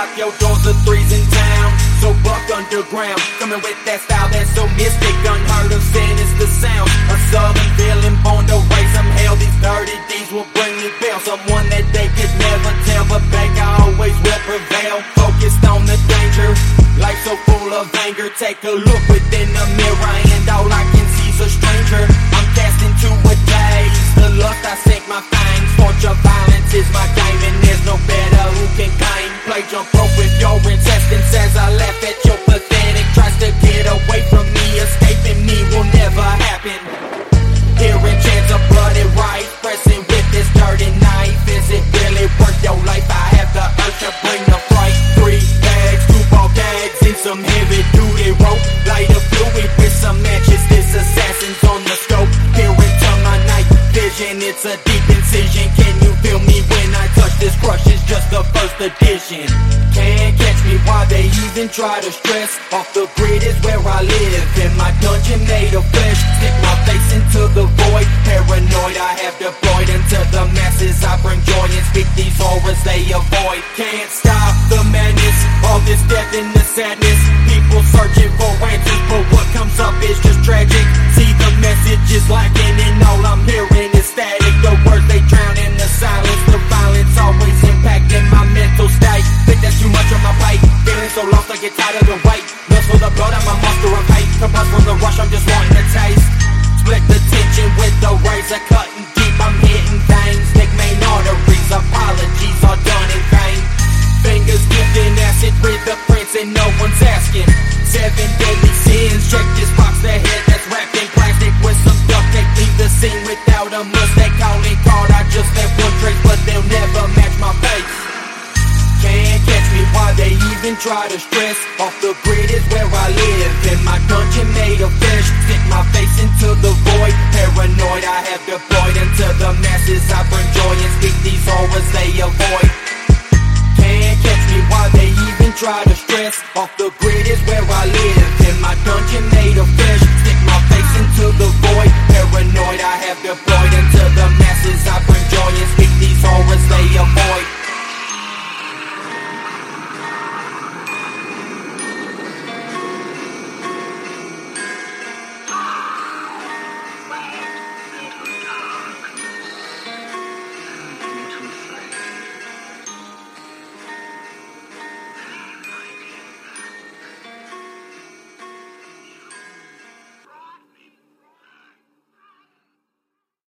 lock your doors, the threes in town. So buck underground, coming with that style that's so mystic, unheard of, sinister sound. A southern villain born to raise some hell. These dirty deeds will bring me bail. Someone that they could never tell, but back I always will prevail. Focused on the danger, life so full of anger. Take a look within the mirror and all I can see is a stranger. I'm cast into a daze, the lust I sink my fangs. Torture, violence is my game, and there's no better who can claim. Play jump rope with your intestines as I laugh at your pathetic. Tries to get away from me, escaping me will never happen. Hearing chants of bloody rife, pressing with this dirty knife. Is it really worth your life? I have the urge to bring the fright. 3 bags, 2 ball gags, and some heavy duty rope. Light a fluid with some matches, this assassin's on the scope. Peering to my night vision, it's a deep incision. Can you feel me when I touch this? Crush is just the first edition. Can't catch me while they even try to stress. Off the grid is where I live, in my dungeon made of flesh. Stick my face into the void, paranoid I have deployed. Into the masses I bring joy and speak these horrors they avoid. Can't stop the madness, all this death and the sadness. People searching for answers, but what comes up is just tragic. See the message is lacking and all I'm hearing is static. The words they drown in the silence, the violence always impacting my mental state. Think that's too much on my plate, feeling so lost I get tired of the wait. Lust for the blood, I'm a monster of hate. Combust from the rush, I'm just wanting to taste. Split the tension with the razor, cutting deep, I'm hitting veins. Nick main arteries, apologies are done in vain. Fingers dipped in acid with the prints and no one's asking. 7 deadly sins, check this box, the head that's wrapped in plastic with some duct tape. Leave the scene without a mistake, calling card, I just left one trace, but they'll never match my face. Can't catch me while they even try to stress. Off the grid is where I live, in my dungeon made of flesh. Stick my face into the void, paranoid I have deployed. Into the masses I bring joy and speak these horrors they avoid. Can't catch me while they even try to stress. Off the grid is where